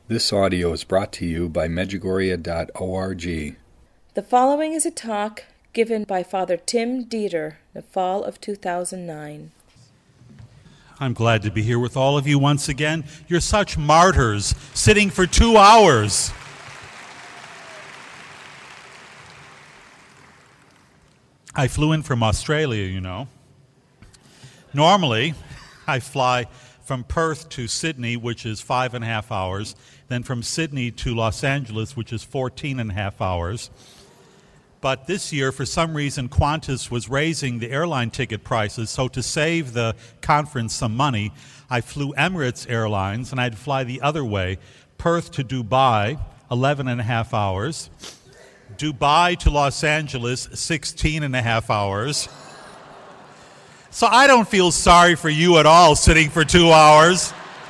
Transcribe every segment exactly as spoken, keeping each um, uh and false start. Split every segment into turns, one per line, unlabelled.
This audio is brought to you by Medjugorje dot org.
The following is a talk given by Father Tim Dieter in the fall of two thousand nine.
I'm glad to be here with all of you once again. You're such martyrs, sitting for two hours. I flew in from Australia, you know. Normally, I fly from Perth to Sydney, which is five and a half hours, then from Sydney to Los Angeles, which is fourteen and a half hours. But this year, for some reason, Qantas was raising the airline ticket prices, so to save the conference some money, I flew Emirates Airlines, and I had to fly the other way, Perth to Dubai, eleven and a half hours, Dubai to Los Angeles, sixteen and a half hours. So I don't feel sorry for you at all sitting for two hours.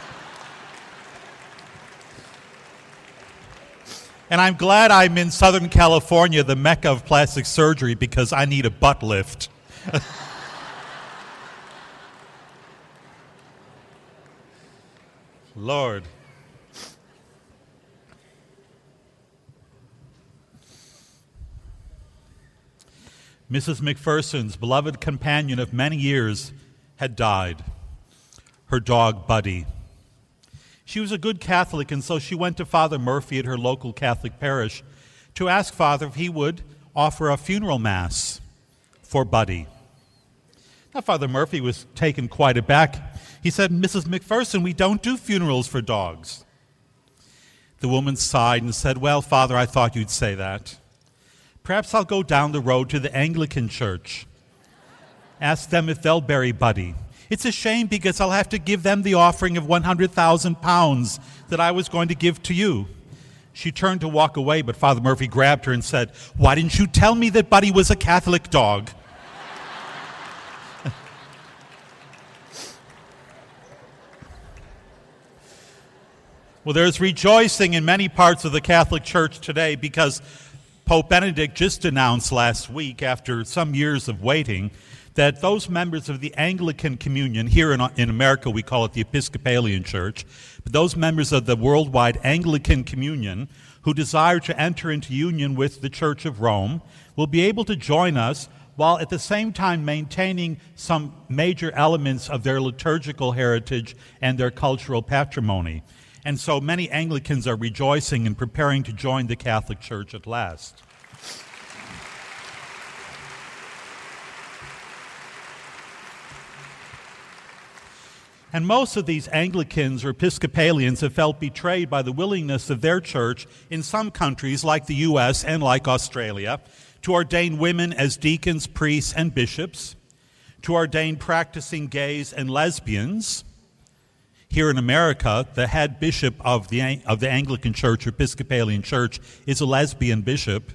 And I'm glad I'm in Southern California, the mecca of plastic surgery, because I need a butt lift. Lord. Missus McPherson's beloved companion of many years had died, her dog Buddy. She was a good Catholic, and so she went to Father Murphy at her local Catholic parish to ask Father if he would offer a funeral mass for Buddy. Now, Father Murphy was taken quite aback. He said, "Missus McPherson, we don't do funerals for dogs." The woman sighed and said, "Well, Father, I thought you'd say that. Perhaps I'll go down the road to the Anglican church. Ask them if they'll bury Buddy. It's a shame because I'll have to give them the offering of one hundred thousand pounds that I was going to give to you." She turned to walk away, but Father Murphy grabbed her and said, "Why didn't you tell me that Buddy was a Catholic dog?" Well, there's rejoicing in many parts of the Catholic Church today because Pope Benedict just announced last week, after some years of waiting, that those members of the Anglican Communion, here in, in America we call it the Episcopalian Church, but those members of the worldwide Anglican Communion who desire to enter into union with the Church of Rome will be able to join us while at the same time maintaining some major elements of their liturgical heritage and their cultural patrimony. And so many Anglicans are rejoicing and preparing to join the Catholic Church at last. And most of these Anglicans or Episcopalians have felt betrayed by the willingness of their church in some countries like the U S and like Australia to ordain women as deacons, priests, and bishops, to ordain practicing gays and lesbians. Here in America, the head bishop of the, of the Anglican Church or Episcopalian Church is a lesbian bishop.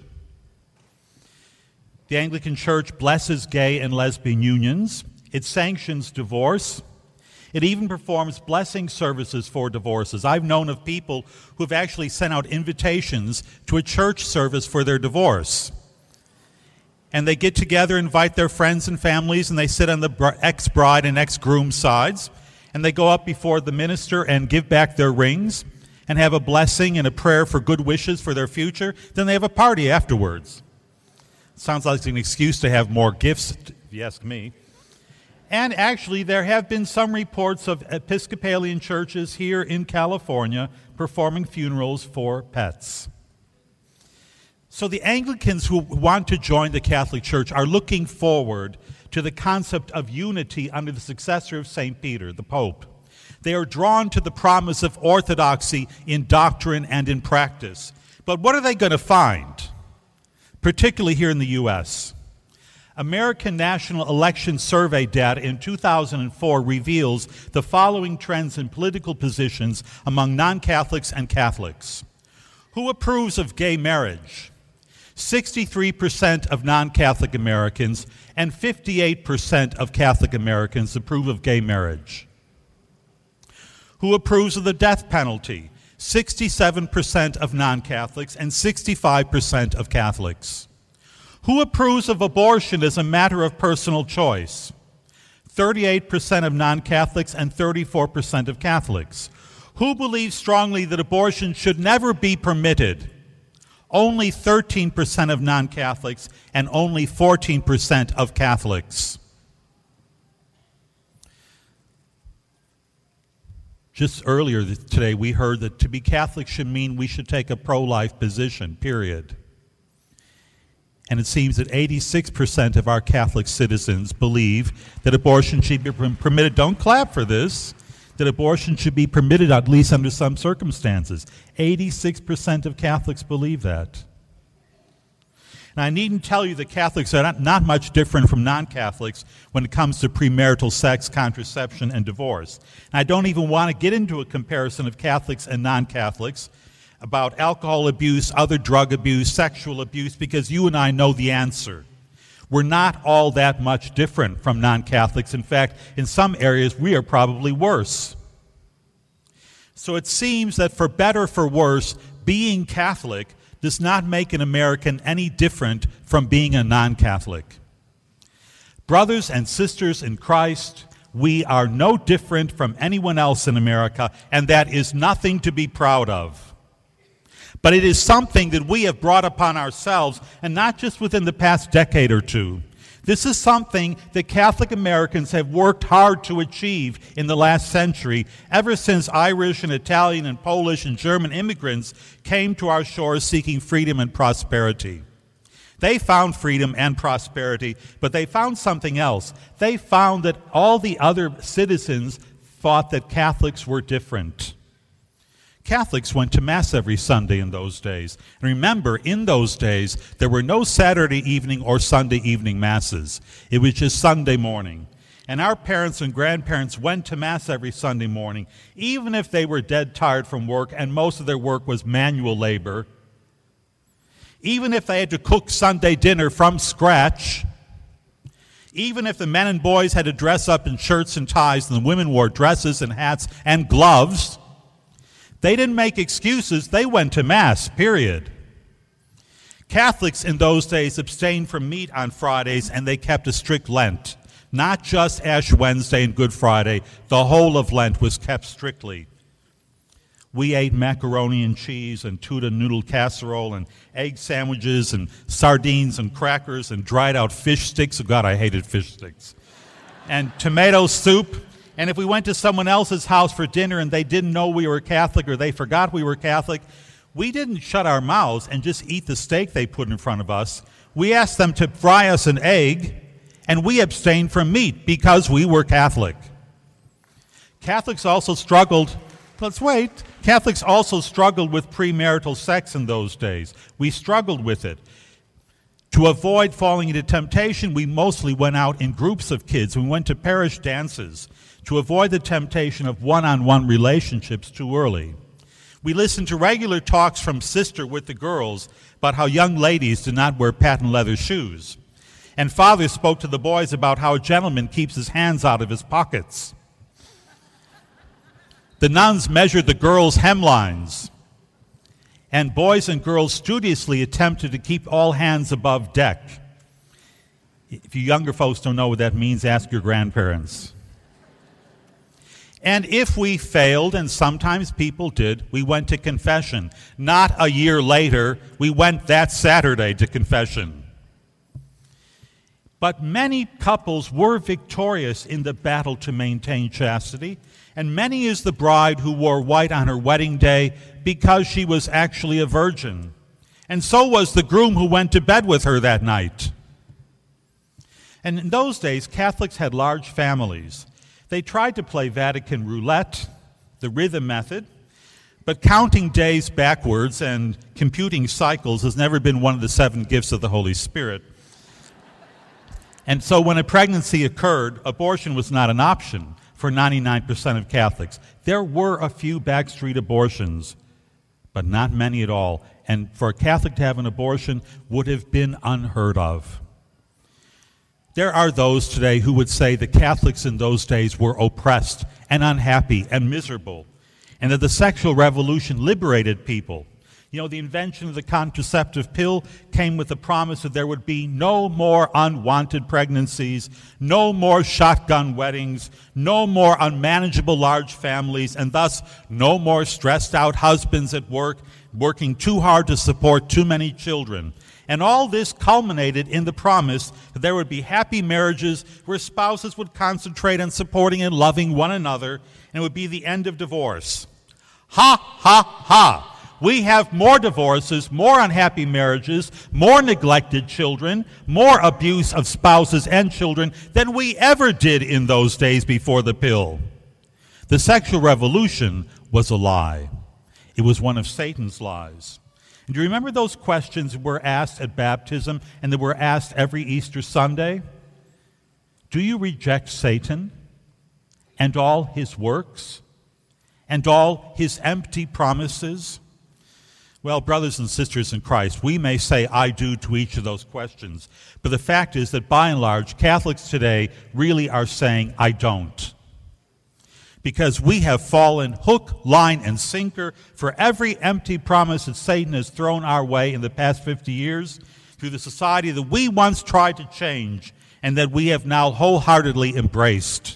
The Anglican Church blesses gay and lesbian unions. It sanctions divorce. It even performs blessing services for divorces. I've known of people who have actually sent out invitations to a church service for their divorce. And they get together, invite their friends and families, and they sit on the ex-bride and ex-groom sides. And they go up before the minister and give back their rings and have a blessing and a prayer for good wishes for their future. Then they have a party afterwards. Sounds like an excuse to have more gifts, if you ask me. And actually, there have been some reports of Episcopalian churches here in California performing funerals for pets. So the Anglicans who want to join the Catholic Church are looking forward to the concept of unity under the successor of Saint Peter, the Pope. They are drawn to the promise of orthodoxy in doctrine and in practice. But what are they going to find, particularly here in the U S? American National Election Survey data in two thousand four reveals the following trends in political positions among non-Catholics and Catholics. Who approves of gay marriage? sixty-three percent of non-Catholic Americans and fifty-eight percent of Catholic Americans approve of gay marriage. Who approves of the death penalty? sixty-seven percent of non-Catholics and sixty-five percent of Catholics. Who approves of abortion as a matter of personal choice? thirty-eight percent of non-Catholics and thirty-four percent of Catholics. Who believes strongly that abortion should never be permitted? Only thirteen percent of non-Catholics and only fourteen percent of Catholics. Just earlier today, we heard that to be Catholic should mean we should take a pro-life position, period. And it seems that eighty-six percent of our Catholic citizens believe that abortion should be permitted. Don't clap for this. That abortion should be permitted, at least under some circumstances. eighty-six percent of Catholics believe that. And I needn't tell you that Catholics are not, not much different from non-Catholics when it comes to premarital sex, contraception, and divorce. And I don't even want to get into a comparison of Catholics and non-Catholics about alcohol abuse, other drug abuse, sexual abuse, because you and I know the answer. We're not all that much different from non-Catholics. In fact, in some areas, we are probably worse. So it seems that for better or for worse, being Catholic does not make an American any different from being a non-Catholic. Brothers and sisters in Christ, we are no different from anyone else in America, and that is nothing to be proud of. But it is something that we have brought upon ourselves, and not just within the past decade or two. This is something that Catholic Americans have worked hard to achieve in the last century, ever since Irish and Italian and Polish and German immigrants came to our shores seeking freedom and prosperity. They found freedom and prosperity, but they found something else. They found that all the other citizens thought that Catholics were different. Catholics went to Mass every Sunday in those days. And remember, in those days, there were no Saturday evening or Sunday evening Masses. It was just Sunday morning. And our parents and grandparents went to Mass every Sunday morning, even if they were dead tired from work and most of their work was manual labor. Even if they had to cook Sunday dinner from scratch. Even if the men and boys had to dress up in shirts and ties and the women wore dresses and hats and gloves. They didn't make excuses. They went to Mass, period. Catholics in those days abstained from meat on Fridays, and they kept a strict Lent. Not just Ash Wednesday and Good Friday. The whole of Lent was kept strictly. We ate macaroni and cheese and tuna noodle casserole and egg sandwiches and sardines and crackers and dried out fish sticks. Oh, God, I hated fish sticks. And tomato soup. And if we went to someone else's house for dinner and they didn't know we were Catholic or they forgot we were Catholic, we didn't shut our mouths and just eat the steak they put in front of us. We asked them to fry us an egg, and we abstained from meat because we were Catholic. Catholics also struggled, let's wait, Catholics also struggled with premarital sex in those days. We struggled with it. To avoid falling into temptation, we mostly went out in groups of kids. We went to parish dances to avoid the temptation of one-on-one relationships too early. We listened to regular talks from Sister with the girls about how young ladies do not wear patent leather shoes. And Father spoke to the boys about how a gentleman keeps his hands out of his pockets. The nuns measured the girls' hemlines. And boys and girls studiously attempted to keep all hands above deck. If you younger folks don't know what that means, ask your grandparents. And if we failed, and sometimes people did, we went to confession. Not a year later, we went that Saturday to confession. But many couples were victorious in the battle to maintain chastity, and many is the bride who wore white on her wedding day because she was actually a virgin. And so was the groom who went to bed with her that night. And in those days, Catholics had large families. They tried to play Vatican roulette, the rhythm method, but counting days backwards and computing cycles has never been one of the seven gifts of the Holy Spirit. And so when a pregnancy occurred, abortion was not an option for ninety-nine percent of Catholics. There were a few backstreet abortions, but not many at all. And for a Catholic to have an abortion would have been unheard of. There are those today who would say the Catholics in those days were oppressed and unhappy and miserable, and that the sexual revolution liberated people. You know, the invention of the contraceptive pill came with the promise that there would be no more unwanted pregnancies, no more shotgun weddings, no more unmanageable large families, and thus no more stressed out husbands at work, working too hard to support too many children. And all this culminated in the promise that there would be happy marriages where spouses would concentrate on supporting and loving one another, and it would be the end of divorce. Ha, ha, ha! We have more divorces, more unhappy marriages, more neglected children, more abuse of spouses and children than we ever did in those days before the pill. The sexual revolution was a lie. It was one of Satan's lies. And do you remember those questions that were asked at baptism and that were asked every Easter Sunday? Do you reject Satan and all his works and all his empty promises? Well, brothers and sisters in Christ, we may say I do to each of those questions, but the fact is that by and large, Catholics today really are saying I don't. Because we have fallen hook, line, and sinker for every empty promise that Satan has thrown our way in the past fifty years through the society that we once tried to change and that we have now wholeheartedly embraced.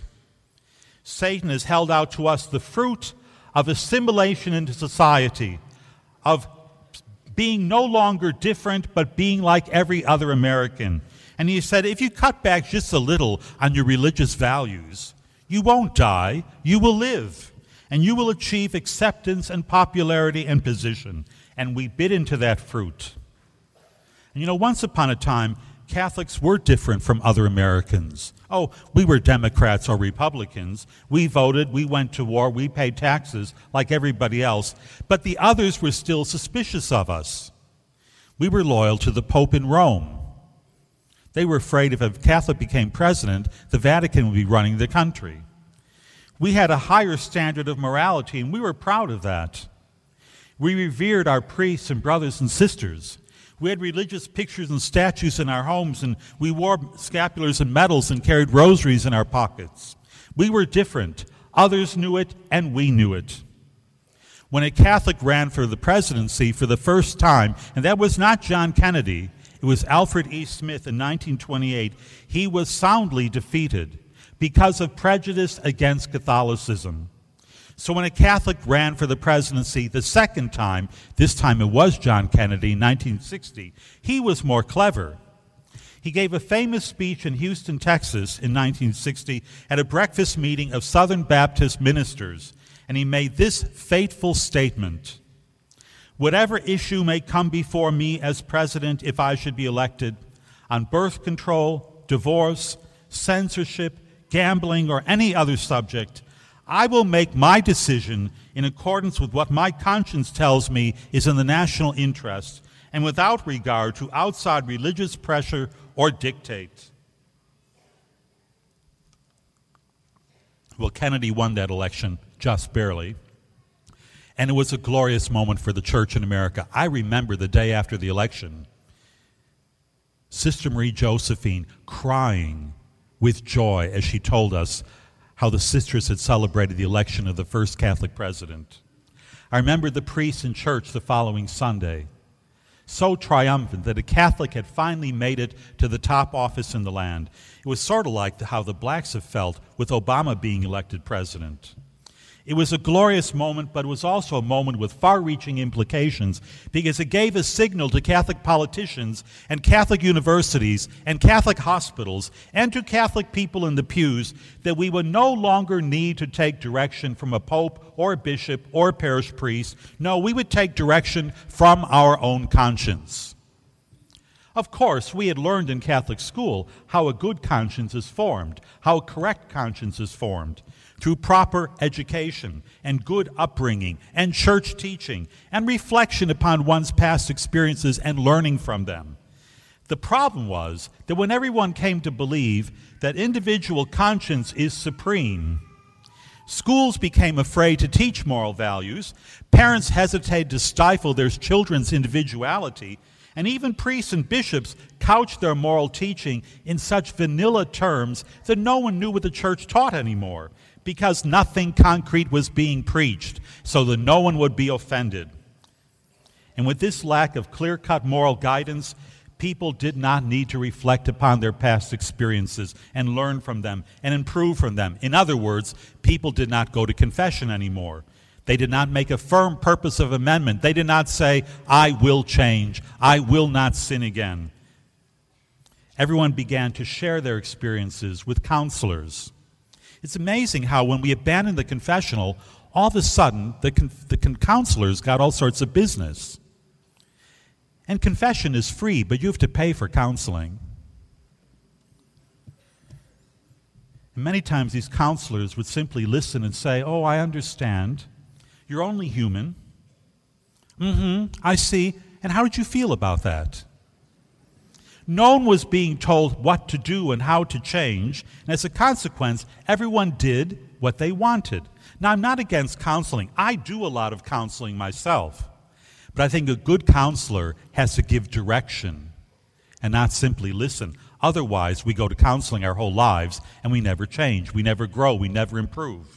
Satan has held out to us the fruit of assimilation into society, of being no longer different, but being like every other American. And he said, if you cut back just a little on your religious values, you won't die, you will live, and you will achieve acceptance and popularity and position. And we bit into that fruit. And you know, once upon a time, Catholics were different from other Americans. Oh, we were Democrats or Republicans. We voted, we went to war, we paid taxes like everybody else. But the others were still suspicious of us. We were loyal to the Pope in Rome. They were afraid if a Catholic became president, the Vatican would be running the country. We had a higher standard of morality, and we were proud of that. We revered our priests and brothers and sisters. We had religious pictures and statues in our homes, and we wore scapulars and medals and carried rosaries in our pockets. We were different. Others knew it, and we knew it. When a Catholic ran for the presidency for the first time, and that was not John Kennedy, it was Alfred E. Smith in nineteen twenty-eight, he was soundly defeated because of prejudice against Catholicism. So when a Catholic ran for the presidency the second time, this time it was John Kennedy in nineteen sixty, he was more clever. He gave a famous speech in Houston, Texas in nineteen sixty at a breakfast meeting of Southern Baptist ministers, and he made this fateful statement: whatever issue may come before me as president if I should be elected, on birth control, divorce, censorship, gambling, or any other subject, I will make my decision in accordance with what my conscience tells me is in the national interest and without regard to outside religious pressure or dictate. Well, Kennedy won that election just barely, and it was a glorious moment for the church in America. I remember the day after the election, Sister Marie Josephine crying with joy as she told us how the sisters had celebrated the election of the first Catholic president. I remember the priests in church the following Sunday, so triumphant that a Catholic had finally made it to the top office in the land. It was sort of like how the blacks have felt with Obama being elected president. It was a glorious moment, but it was also a moment with far-reaching implications because it gave a signal to Catholic politicians and Catholic universities and Catholic hospitals and to Catholic people in the pews that we would no longer need to take direction from a pope or a bishop or a parish priest. No, we would take direction from our own conscience. Of course, we had learned in Catholic school how a good conscience is formed, how a correct conscience is formed, through proper education and good upbringing and church teaching and reflection upon one's past experiences and learning from them. The problem was that when everyone came to believe that individual conscience is supreme, schools became afraid to teach moral values, parents hesitated to stifle their children's individuality, and even priests and bishops couched their moral teaching in such vanilla terms that no one knew what the church taught anymore, because nothing concrete was being preached, so that no one would be offended. And with this lack of clear-cut moral guidance, people did not need to reflect upon their past experiences and learn from them and improve from them. In other words, people did not go to confession anymore. They did not make a firm purpose of amendment. They did not say, I will change. I will not sin again. Everyone began to share their experiences with counselors. It's amazing how when we abandoned the confessional, all of a sudden the, con- the con- counselors got all sorts of business. And confession is free, but you have to pay for counseling. And many times these counselors would simply listen and say, oh, I understand. You're only human. Mm-hmm, I see. And how did you feel about that? No one was being told what to do and how to change, and as a consequence, everyone did what they wanted. Now, I'm not against counseling. I do a lot of counseling myself. But I think a good counselor has to give direction and not simply listen. Otherwise, we go to counseling our whole lives and we never change. We never grow. We never improve.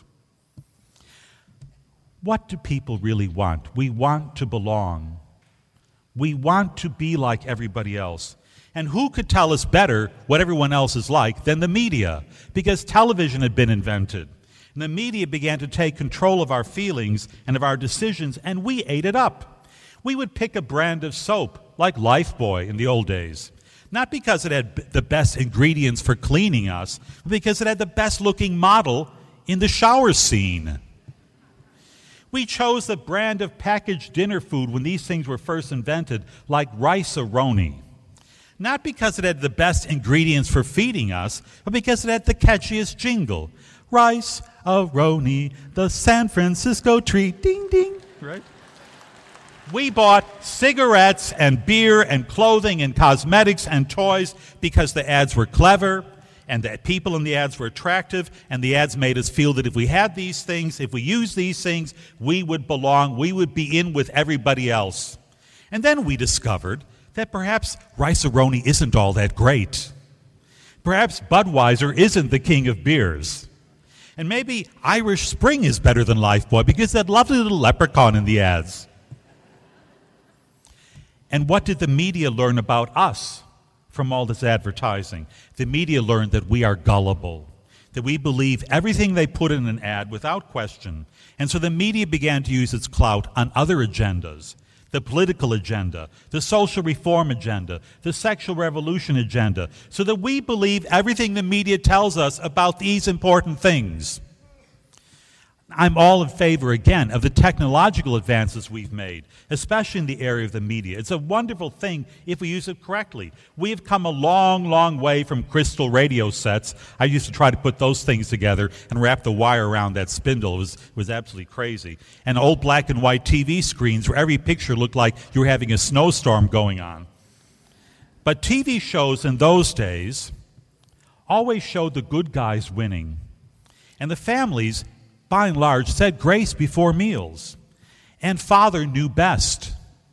What do people really want? We want to belong. We want to be like everybody else. And who could tell us better what everyone else is like than the media? Because television had been invented. And the media began to take control of our feelings and of our decisions, and we ate it up. We would pick a brand of soap, like Lifebuoy in the old days. Not because it had the best ingredients for cleaning us, but because it had the best-looking model in the shower scene. We chose the brand of packaged dinner food when these things were first invented, like Rice-A-Roni. Not because it had the best ingredients for feeding us, but because it had the catchiest jingle. Rice-A-Roni, the San Francisco treat, ding, ding, right? We bought cigarettes and beer and clothing and cosmetics and toys because the ads were clever and the people in the ads were attractive, and the ads made us feel that if we had these things, if we used these things, we would belong, we would be in with everybody else. And then we discovered that perhaps Rice-A-Roni isn't all that great. Perhaps Budweiser isn't the king of beers. And maybe Irish Spring is better than Lifebuoy because that lovely little leprechaun in the ads. And what did the media learn about us from all this advertising? The media learned that we are gullible, that we believe everything they put in an ad without question. And so the media began to use its clout on other agendas. The political agenda, the social reform agenda, the sexual revolution agenda, so that we believe everything the media tells us about these important things. I'm all in favor, again, of the technological advances we've made, especially in the area of the media. It's a wonderful thing if we use it correctly. We have come a long, long way from crystal radio sets. I used to try to put those things together and wrap the wire around that spindle. It was, it was absolutely crazy. And old black and white T V screens where every picture looked like you were having a snowstorm going on. But T V shows in those days always showed the good guys winning. And the families, by and large, said grace before meals. And father knew best.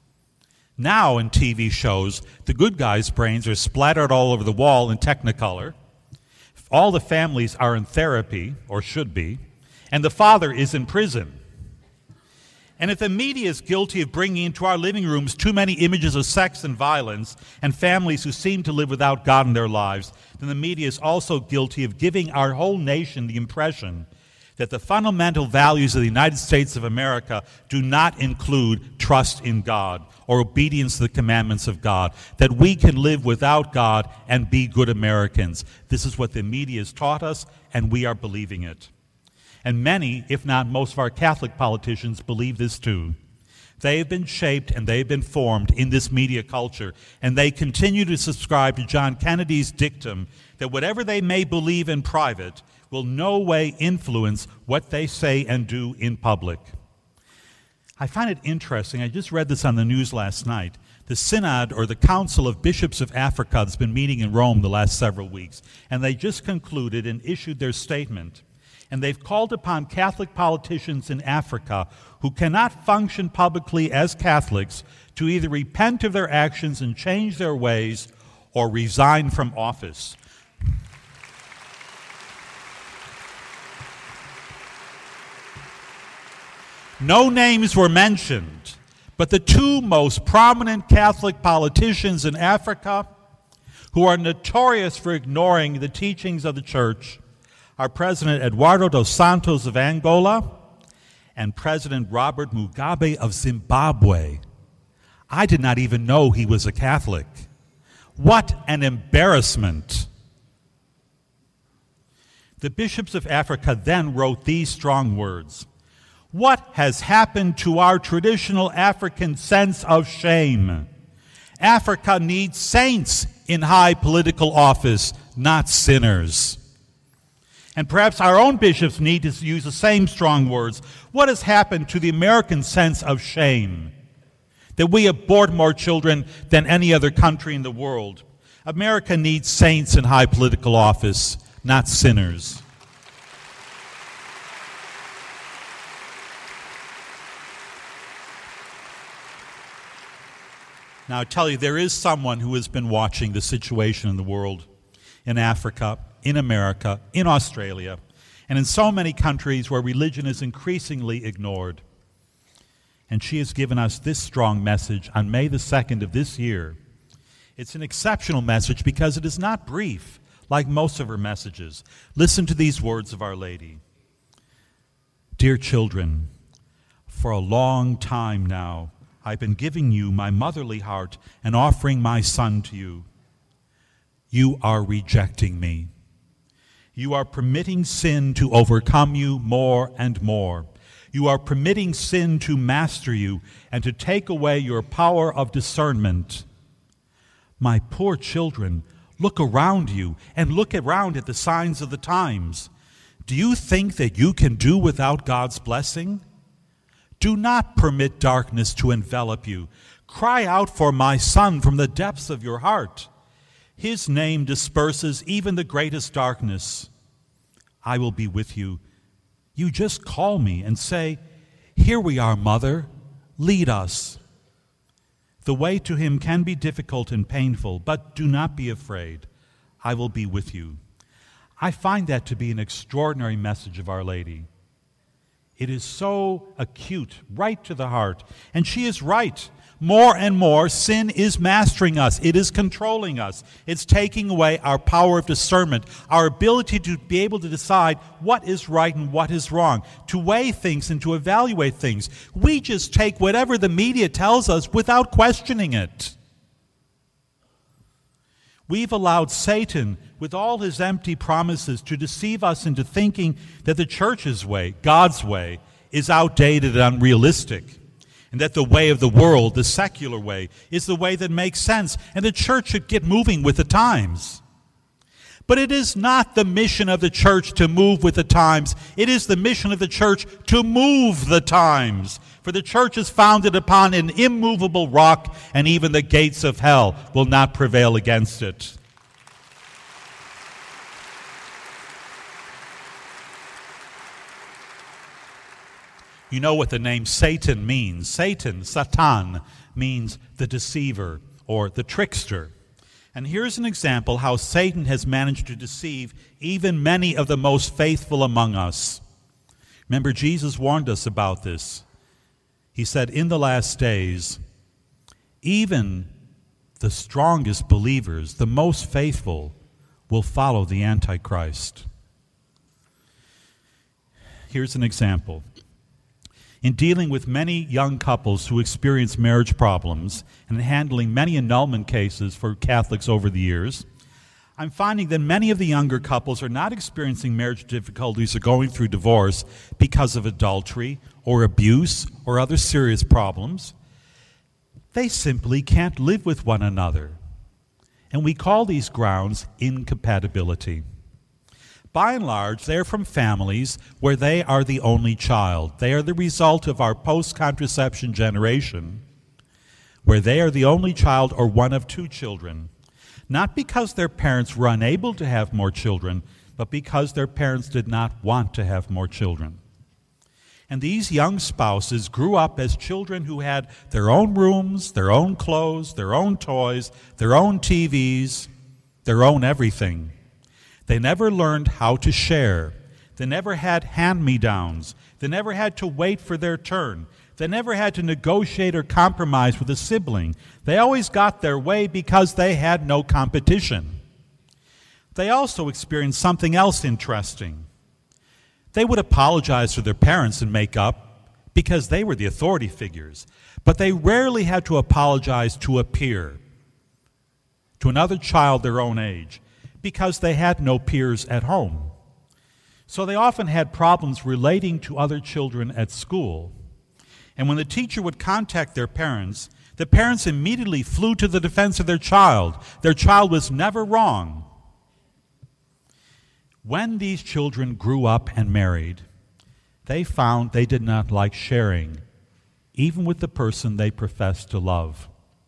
Now in T V shows, the good guys' brains are splattered all over the wall in Technicolor. All the families are in therapy, or should be, and the father is in prison. And if the media is guilty of bringing into our living rooms too many images of sex and violence and families who seem to live without God in their lives, then the media is also guilty of giving our whole nation the impression that the fundamental values of the United States of America do not include trust in God or obedience to the commandments of God, that we can live without God and be good Americans. This is what the media has taught us, and we are believing it. And many, if not most of our Catholic politicians, believe this too. They have been shaped and they have been formed in this media culture, and they continue to subscribe to John Kennedy's dictum that whatever they may believe in private will no way influence what they say and do in public. I find it interesting. I just read this on the news last night. The Synod, or the Council of Bishops of Africa, has been meeting in Rome the last several weeks, and they just concluded and issued their statement. And they've called upon Catholic politicians in Africa who cannot function publicly as Catholics to either repent of their actions and change their ways or resign from office. No names were mentioned, But the two most prominent Catholic politicians in Africa who are notorious for ignoring the teachings of the Church are President Eduardo dos Santos of Angola and President Robert Mugabe of Zimbabwe. I did not even know he was a Catholic. What an embarrassment. The bishops of Africa then wrote these strong words: "What has happened to our traditional African sense of shame? Africa needs saints in high political office, not sinners." And perhaps our own bishops need to use the same strong words. What has happened to the American sense of shame? That we abort more children than any other country in the world. America needs saints in high political office, not sinners. Now, I tell you, there is someone who has been watching the situation in the world, in Africa, in America, in Australia, and in so many countries where religion is increasingly ignored. And she has given us this strong message on May the second of this year. It's an exceptional message because it is not brief, like most of her messages. Listen to these words of Our Lady. "Dear children, for a long time now, I've been giving you my motherly heart and offering my son to you. You are rejecting me. You are permitting sin to overcome you more and more. You are permitting sin to master you and to take away your power of discernment. My poor children, look around you and look around at the signs of the times. Do you think that you can do without God's blessing? Do not permit darkness to envelop you. Cry out for my son from the depths of your heart. His name disperses even the greatest darkness. I will be with you. You just call me and say, 'Here we are, Mother. Lead us.' The way to him can be difficult and painful, but do not be afraid. I will be with you." I find that to be an extraordinary message of Our Lady. It is so acute, right to the heart. And she is right. More and more, sin is mastering us. It is controlling us. It's taking away our power of discernment, our ability to be able to decide what is right and what is wrong, to weigh things and to evaluate things. We just take whatever the media tells us without questioning it. We've allowed Satan, with all his empty promises, to deceive us into thinking that the church's way, God's way, is outdated and unrealistic, and that the way of the world, the secular way, is the way that makes sense, and the church should get moving with the times. But it is not the mission of the church to move with the times. It is the mission of the church to move the times. For the church is founded upon an immovable rock, and even the gates of hell will not prevail against it. You know what the name Satan means. Satan, Satan, means the deceiver or the trickster. And here's an example how Satan has managed to deceive even many of the most faithful among us. Remember, Jesus warned us about this. He said, in the last days, even the strongest believers, the most faithful, will follow the Antichrist. Here's an example. In dealing with many young couples who experience marriage problems and in handling many annulment cases for Catholics over the years, I'm finding that many of the younger couples are not experiencing marriage difficulties or going through divorce because of adultery or abuse or other serious problems. They simply can't live with one another. And we call these grounds incompatibility. By and large, they're from families where they are the only child. They are the result of our post-contraception generation, where they are the only child or one of two children. Not because their parents were unable to have more children, but because their parents did not want to have more children. And these young spouses grew up as children who had their own rooms, their own clothes, their own toys, their own T Vs, their own everything. They never learned how to share. They never had hand-me-downs. They never had to wait for their turn. They never had to negotiate or compromise with a sibling. They always got their way because they had no competition. They also experienced something else interesting. They would apologize to their parents and make up because they were the authority figures, but they rarely had to apologize to a peer, to another child their own age, because they had no peers at home. So they often had problems relating to other children at school. And when the teacher would contact their parents, the parents immediately flew to the defense of their child. Their child was never wrong. When these children grew up and married, they found they did not like sharing, even with the person they professed to love.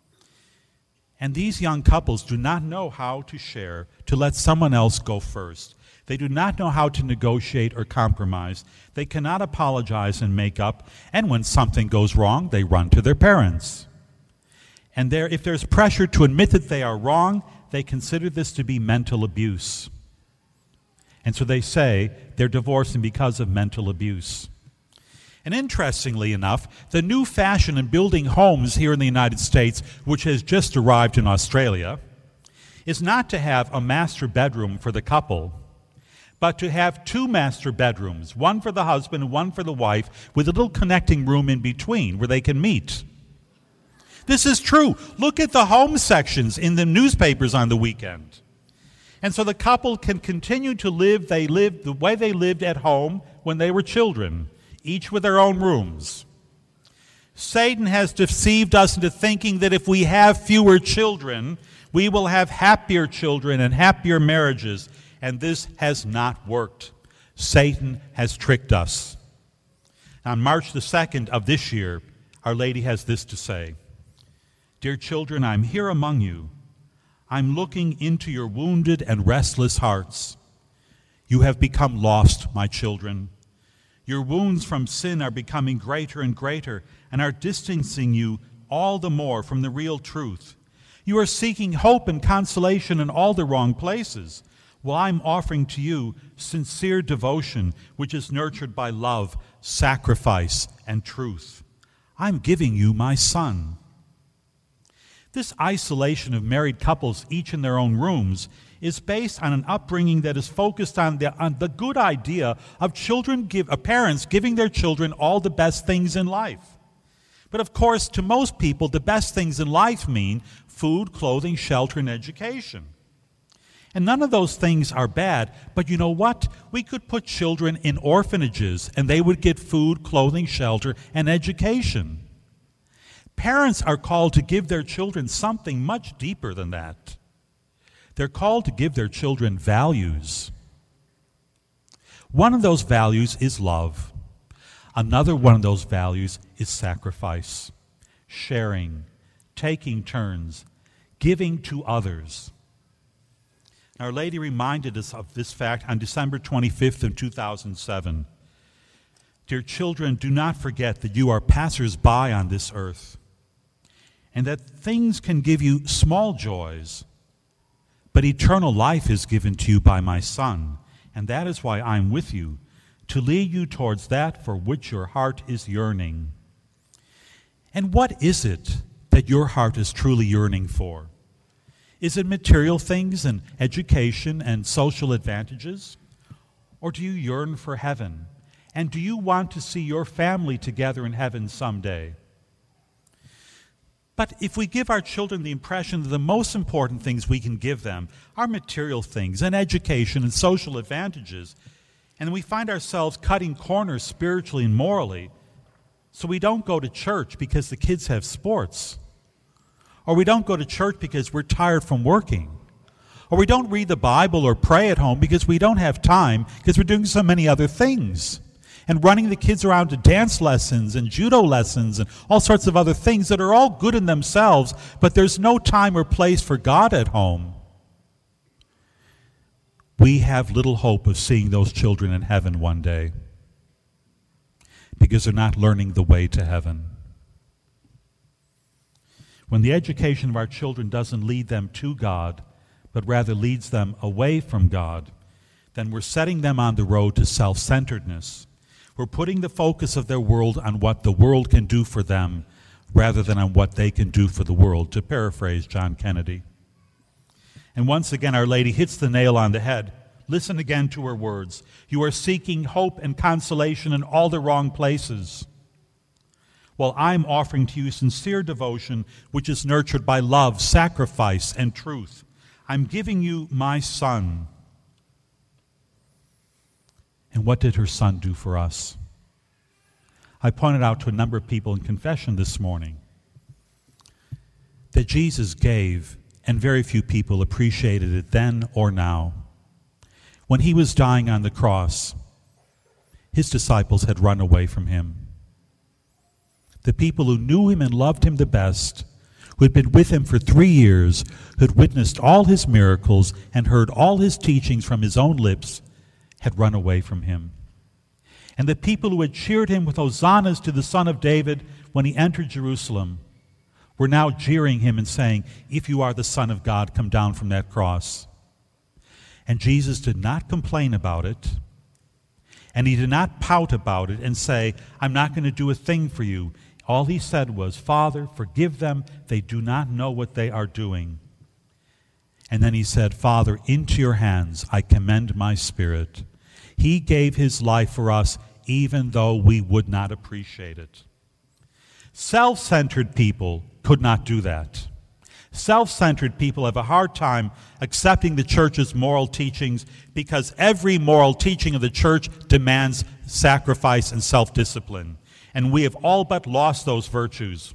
And these young couples do not know how to share, to let someone else go first. They do not know how to negotiate or compromise. They cannot apologize and make up. And when something goes wrong, they run to their parents. And there, if there's pressure to admit that they are wrong, they consider this to be mental abuse. And so they say they're divorcing because of mental abuse. And interestingly enough, the new fashion in building homes here in the United States, which has just arrived in Australia, is not to have a master bedroom for the couple, but to have two master bedrooms, one for the husband and one for the wife, with a little connecting room in between where they can meet. This is true. Look at the home sections in the newspapers on the weekend. And so the couple can continue to live they lived the way they lived at home when they were children, each with their own rooms. Satan has deceived us into thinking that if we have fewer children, we will have happier children and happier marriages, and this has not worked. Satan has tricked us. On March the second of this year, Our Lady has this to say: "Dear children, I'm here among you. I'm looking into your wounded and restless hearts. You have become lost, my children. Your wounds from sin are becoming greater and greater and are distancing you all the more from the real truth. You are seeking hope and consolation in all the wrong places. Well, I'm offering to you sincere devotion, which is nurtured by love, sacrifice, and truth. I'm giving you my son." This isolation of married couples, each in their own rooms, is based on an upbringing that is focused on the, on the good idea of children give, uh, parents giving their children all the best things in life. But of course, to most people, the best things in life mean food, clothing, shelter, and education. And none of those things are bad, but you know what? We could put children in orphanages and they would get food, clothing, shelter, and education. Parents are called to give their children something much deeper than that. They're called to give their children values. One of those values is love. Another one of those values is sacrifice, sharing, taking turns, giving to others. Our Lady reminded us of this fact on December twenty-fifth of two thousand seven. "Dear children, do not forget that you are passers-by on this earth, and that things can give you small joys, but eternal life is given to you by my Son, and that is why I'm with you, to lead you towards that for which your heart is yearning." And what is it that your heart is truly yearning for? Is it material things and education and social advantages? Or do you yearn for heaven? And do you want to see your family together in heaven someday? But if we give our children the impression that the most important things we can give them are material things and education and social advantages, and we find ourselves cutting corners spiritually and morally, so we don't go to church because the kids have sports, or we don't go to church because we're tired from working, or we don't read the Bible or pray at home because we don't have time because we're doing so many other things, and running the kids around to dance lessons and judo lessons and all sorts of other things that are all good in themselves, but there's no time or place for God at home. We have little hope of seeing those children in heaven one day because they're not learning the way to heaven. When the education of our children doesn't lead them to God, but rather leads them away from God, then we're setting them on the road to self-centeredness. who are putting the focus of their world on what the world can do for them rather than on what they can do for the world, to paraphrase John Kennedy. And once again, Our Lady hits the nail on the head. Listen again to her words. You are seeking hope and consolation in all the wrong places, while I'm offering to you sincere devotion, which is nurtured by love, sacrifice, and truth. I'm giving you my Son. And what did her Son do for us? I pointed out to a number of people in confession this morning that Jesus gave, and very few people appreciated it then or now. When he was dying on the cross, his disciples had run away from him. The people who knew him and loved him the best, who had been with him for three years, who had witnessed all his miracles and heard all his teachings from his own lips, had run away from him. And the people who had cheered him with hosannas to the Son of David when he entered Jerusalem were now jeering him and saying, if you are the Son of God, come down from that cross. And Jesus did not complain about it, and he did not pout about it and say, I'm not going to do a thing for you. All he said was, Father, forgive them. They do not know what they are doing. And then he said, Father, into your hands I commend my spirit. He gave his life for us, even though we would not appreciate it. Self-centered people could not do that. Self-centered people have a hard time accepting the church's moral teachings because every moral teaching of the church demands sacrifice and self-discipline. And we have all but lost those virtues.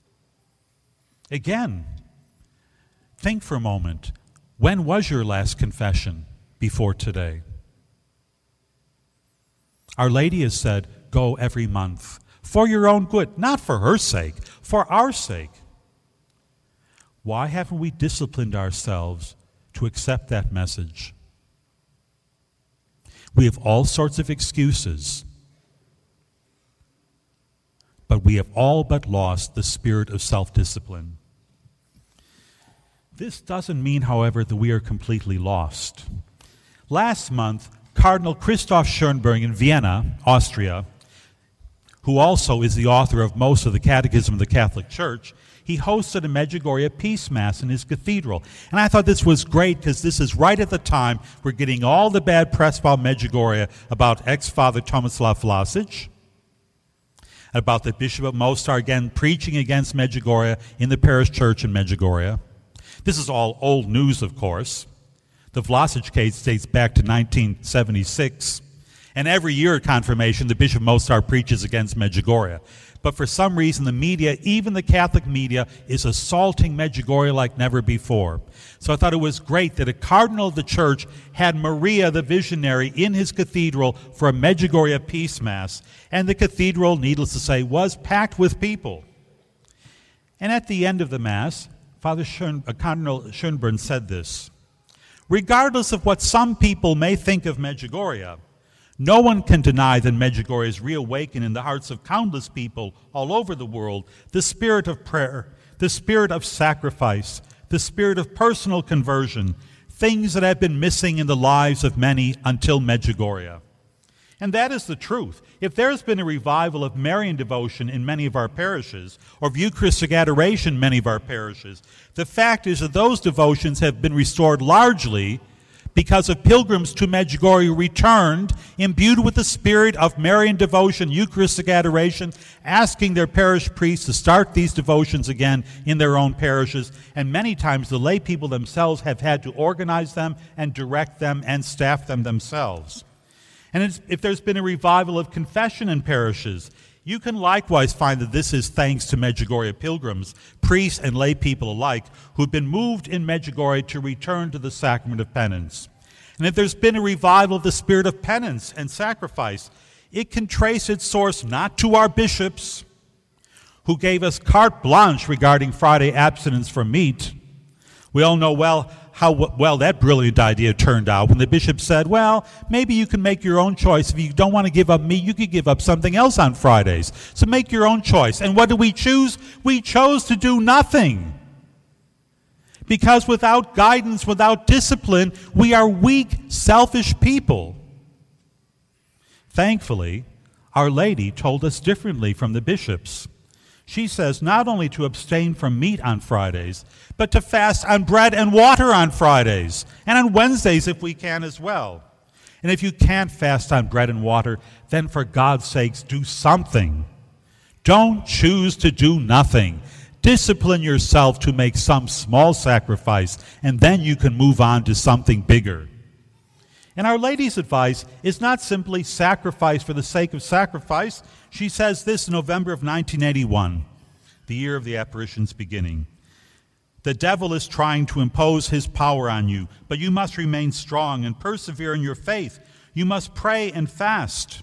Again, think for a moment. When was your last confession before today? Our Lady has said, go every month for your own good, not for her sake, for our sake. Why haven't we disciplined ourselves to accept that message? We have all sorts of excuses, but we have all but lost the spirit of self-discipline. This doesn't mean, however, that we are completely lost. Last month, Cardinal Christoph Schönborn in Vienna, Austria, who also is the author of most of the Catechism of the Catholic Church, he hosted a Medjugorje Peace Mass in his cathedral. And I thought this was great because this is right at the time we're getting all the bad press about Medjugorje, about ex-Father Tomislav Vlasic, about the Bishop of Mostar again preaching against Medjugorje in the parish church in Medjugorje. This is all old news, of course. The Vlasic case dates back to nineteen seventy-six. And every year at confirmation, the Bishop of Mostar preaches against Medjugorje. But for some reason, the media, even the Catholic media, is assaulting Medjugorje like never before. So I thought it was great that a cardinal of the church had Maria, the visionary, in his cathedral for a Medjugorje Peace Mass. And the cathedral, needless to say, was packed with people. And at the end of the Mass, Father Schön, uh, Cardinal Schönborn said this: regardless of what some people may think of Medjugorje, no one can deny that Medjugorje has reawakened in the hearts of countless people all over the world the spirit of prayer, the spirit of sacrifice, the spirit of personal conversion, things that have been missing in the lives of many until Medjugorje. And that is the truth. If there's been a revival of Marian devotion in many of our parishes, or of Eucharistic adoration in many of our parishes, the fact is that those devotions have been restored largely because of pilgrims to Medjugorje who returned, imbued with the spirit of Marian devotion, Eucharistic adoration, asking their parish priests to start these devotions again in their own parishes. And many times the lay people themselves have had to organize them and direct them and staff them themselves. And it's, if there's been a revival of confession in parishes, you can likewise find that this is thanks to Medjugorje pilgrims, priests and lay people alike, who've been moved in Medjugorje to return to the sacrament of penance. And if there's been a revival of the spirit of penance and sacrifice, it can trace its source not to our bishops, who gave us carte blanche regarding Friday abstinence from meat. We all know well how well that brilliant idea turned out when the bishop said, well, maybe you can make your own choice. If you don't want to give up meat, you could give up something else on Fridays. So make your own choice. And what did we choose? We chose to do nothing. Because without guidance, without discipline, we are weak, selfish people. Thankfully, Our Lady told us differently from the bishops. She says not only to abstain from meat on Fridays, but to fast on bread and water on Fridays, and on Wednesdays if we can as well. And if you can't fast on bread and water, then for God's sakes, do something. Don't choose to do nothing. Discipline yourself to make some small sacrifice, and then you can move on to something bigger. And Our Lady's advice is not simply sacrifice for the sake of sacrifice. She says this in November of nineteen eighty-one, the year of the apparition's beginning. The devil is trying to impose his power on you, but you must remain strong and persevere in your faith. You must pray and fast.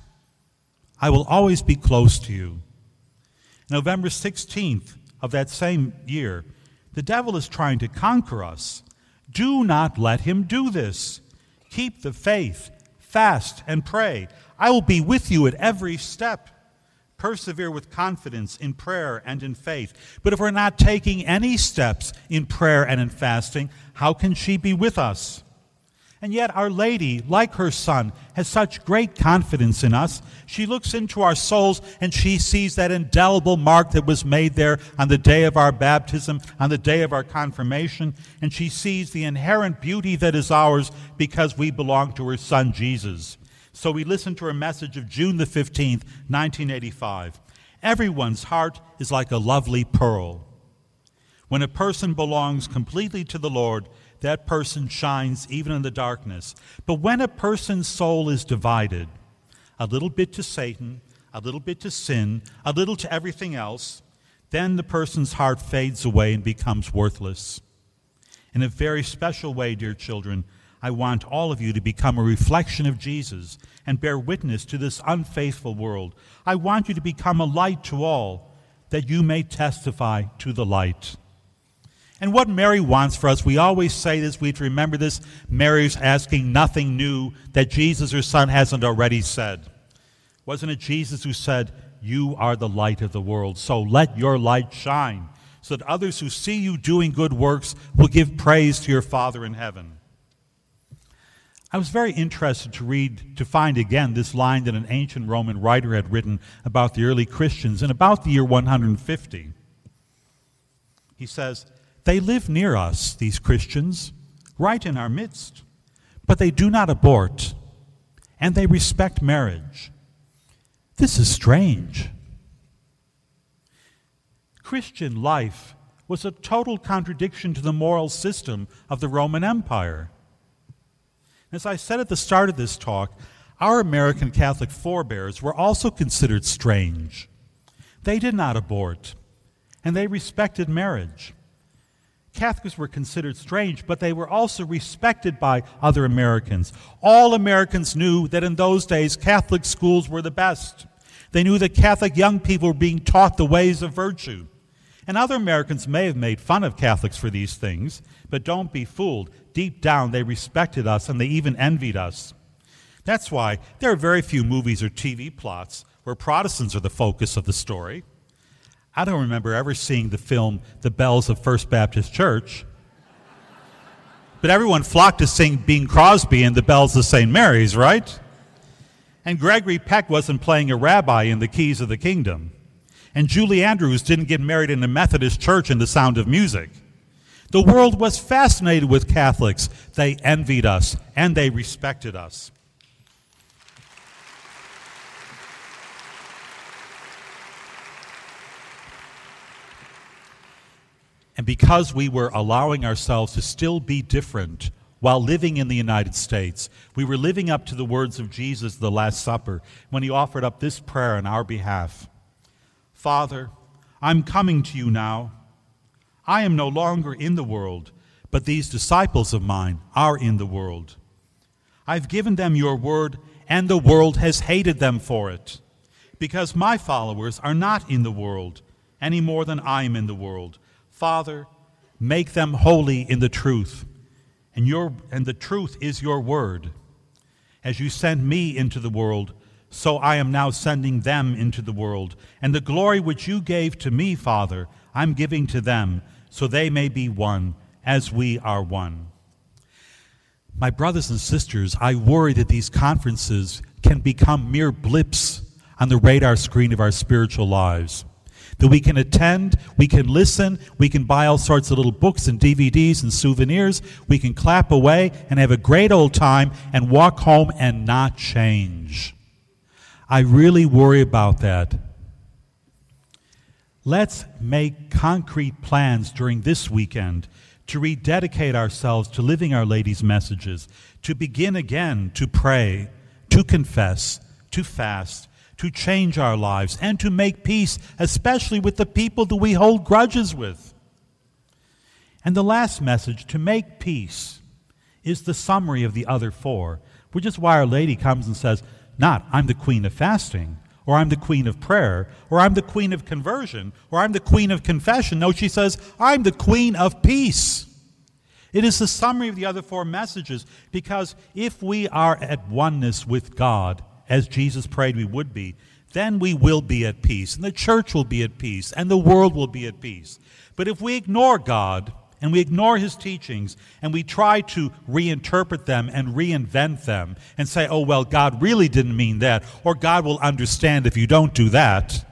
I will always be close to you. November sixteenth of that same year, the devil is trying to conquer us. Do not let him do this. Keep the faith, fast, and pray. I will be with you at every step. Persevere with confidence in prayer and in faith. But if we're not taking any steps in prayer and in fasting, how can she be with us? And yet Our Lady, like her Son, has such great confidence in us. She looks into our souls and she sees that indelible mark that was made there on the day of our baptism, on the day of our confirmation, and she sees the inherent beauty that is ours because we belong to her Son, Jesus. So we listen to her message of June the fifteenth, nineteen eighty-five. Everyone's heart is like a lovely pearl. When a person belongs completely to the Lord, that person shines even in the darkness. But when a person's soul is divided, a little bit to Satan, a little bit to sin, a little to everything else, then the person's heart fades away and becomes worthless. In a very special way, dear children, I want all of you to become a reflection of Jesus and bear witness to this unfaithful world. I want you to become a light to all, that you may testify to the light. And what Mary wants for us, we always say this, we have to remember this, Mary's asking nothing new that Jesus, her Son, hasn't already said. Wasn't it Jesus who said, "You are the light of the world, so let your light shine, so that others who see you doing good works will give praise to your Father in heaven"? I was very interested to read, to find again this line that an ancient Roman writer had written about the early Christians in about the year one hundred fifty. He says, "They live near us, these Christians, right in our midst, but they do not abort, and they respect marriage. This is strange." Christian life was a total contradiction to the moral system of the Roman Empire. As I said at the start of this talk, our American Catholic forebears were also considered strange. They did not abort, and they respected marriage. Catholics were considered strange, but they were also respected by other Americans. All Americans knew that in those days Catholic schools were the best. They knew that Catholic young people were being taught the ways of virtue. And other Americans may have made fun of Catholics for these things, but don't be fooled. Deep down, they respected us and they even envied us. That's why there are very few movies or T V plots where Protestants are the focus of the story. I don't remember ever seeing the film The Bells of First Baptist Church. But everyone flocked to sing Bing Crosby and The Bells of Saint Mary's, right? And Gregory Peck wasn't playing a rabbi in The Keys of the Kingdom. And Julie Andrews didn't get married in a Methodist church in The Sound of Music. The world was fascinated with Catholics. They envied us and they respected us. And because we were allowing ourselves to still be different while living in the United States, we were living up to the words of Jesus at the Last Supper when he offered up this prayer on our behalf. "Father, I'm coming to you now. I am no longer in the world, but these disciples of mine are in the world. I've given them your word, and the world has hated them for it, because my followers are not in the world any more than I am in the world. Father, make them holy in the truth, and your and the truth is your word. As you sent me into the world, so I am now sending them into the world. And the glory which you gave to me, Father, I'm giving to them, so they may be one, as we are one." My brothers and sisters, I worry that these conferences can become mere blips on the radar screen of our spiritual lives. That we can attend, we can listen, we can buy all sorts of little books and D V Ds and souvenirs, we can clap away and have a great old time and walk home and not change. I really worry about that. Let's make concrete plans during this weekend to rededicate ourselves to living Our Lady's messages, to begin again to pray, to confess, to fast, to change our lives, and to make peace, especially with the people that we hold grudges with. And the last message, to make peace, is the summary of the other four, which is why Our Lady comes and says, not, I'm the queen of fasting, or I'm the queen of prayer, or I'm the queen of conversion, or I'm the queen of confession. No, she says, I'm the queen of peace. It is the summary of the other four messages, because if we are at oneness with God, as Jesus prayed we would be, then we will be at peace, and the church will be at peace, and the world will be at peace. But if we ignore God, and we ignore his teachings, and we try to reinterpret them and reinvent them, and say, oh, well, God really didn't mean that, or God will understand if you don't do that,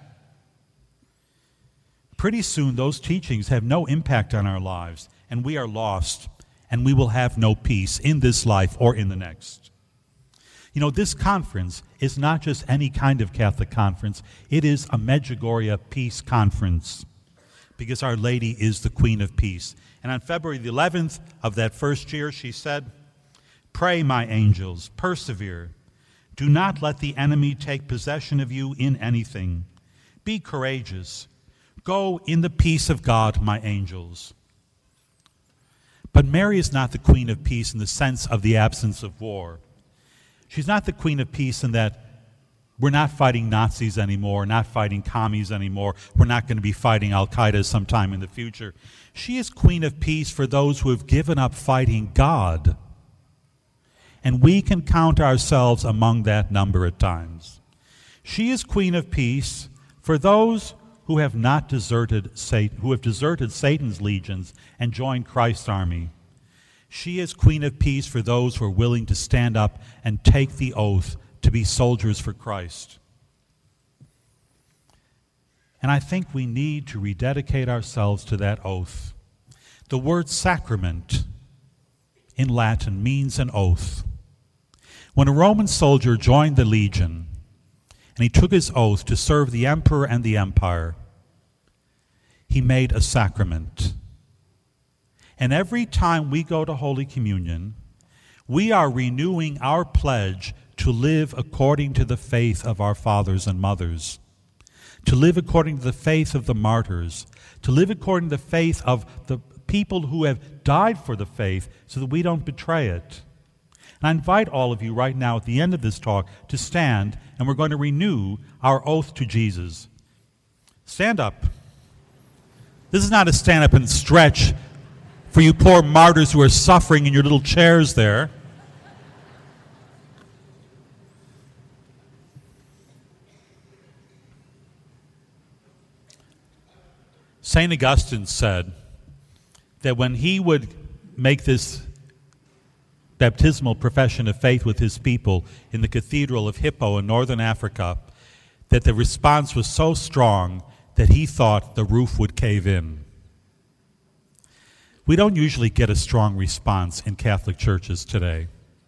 pretty soon those teachings have no impact on our lives, and we are lost, and we will have no peace in this life or in the next. You know, this conference is not just any kind of Catholic conference. It is a Medjugorje Peace Conference, because Our Lady is the Queen of Peace. And on February the eleventh of that first year, she said, pray, my angels, persevere. Do not let the enemy take possession of you in anything. Be courageous. Go in the peace of God, my angels. But Mary is not the Queen of Peace in the sense of the absence of war. She's not the Queen of Peace in that we're not fighting Nazis anymore, not fighting commies anymore. We're not going to be fighting Al-Qaeda sometime in the future. She is Queen of Peace for those who have given up fighting God. And we can count ourselves among that number at times. She is Queen of Peace for those who have not deserted Satan, who have deserted Satan's legions and joined Christ's army. She is Queen of Peace for those who are willing to stand up and take the oath to be soldiers for Christ. And I think we need to rededicate ourselves to that oath. The word sacrament in Latin means an oath. When a Roman soldier joined the legion and he took his oath to serve the emperor and the empire, he made a sacrament. And every time we go to Holy Communion, we are renewing our pledge to live according to the faith of our fathers and mothers, to live according to the faith of the martyrs, to live according to the faith of the people who have died for the faith so that we don't betray it. And I invite all of you right now at the end of this talk to stand, and we're going to renew our oath to Jesus. Stand up. This is not a stand up and stretch for you poor martyrs who are suffering in your little chairs there. Saint Augustine said that when he would make this baptismal profession of faith with his people in the Cathedral of Hippo in northern Africa, that the response was so strong that he thought the roof would cave in. We don't usually get a strong response in Catholic churches today.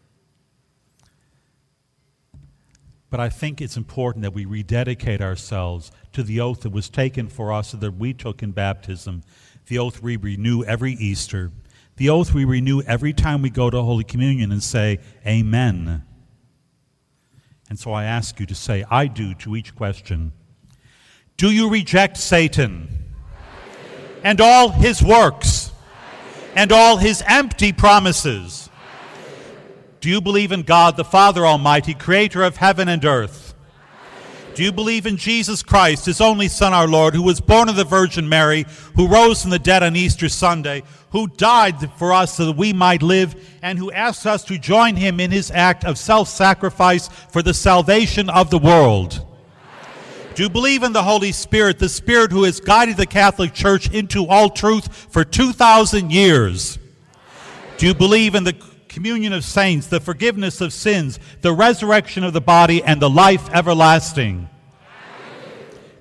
But I think it's important that we rededicate ourselves to the oath that was taken for us and that we took in baptism, the oath we renew every Easter, the oath we renew every time we go to Holy Communion and say, Amen. And so I ask you to say, I do to each question. Do you reject Satan and all his works and all his empty promises? Do you believe in God, the Father Almighty, creator of heaven and earth? Do you believe in Jesus Christ, his only Son, our Lord, who was born of the Virgin Mary, who rose from the dead on Easter Sunday, who died for us so that we might live, and who asks us to join him in his act of self-sacrifice for the salvation of the world? Do you believe in the Holy Spirit, the Spirit who has guided the Catholic Church into all truth for two thousand years? Do you believe in the communion of saints, the forgiveness of sins, the resurrection of the body, and the life everlasting?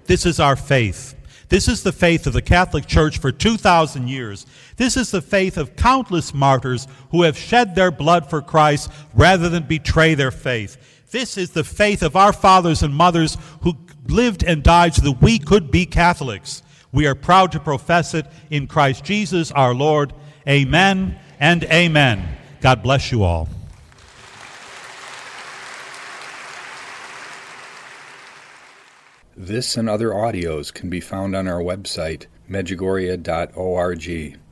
This is our faith. This is the faith of the Catholic Church for two thousand years. This is the faith of countless martyrs who have shed their blood for Christ rather than betray their faith. This is the faith of our fathers and mothers who lived and died so that we could be Catholics. We are proud to profess it in Christ Jesus our Lord. Amen and amen. God bless you all.
This and other audios can be found on our website, medjugorje dot org.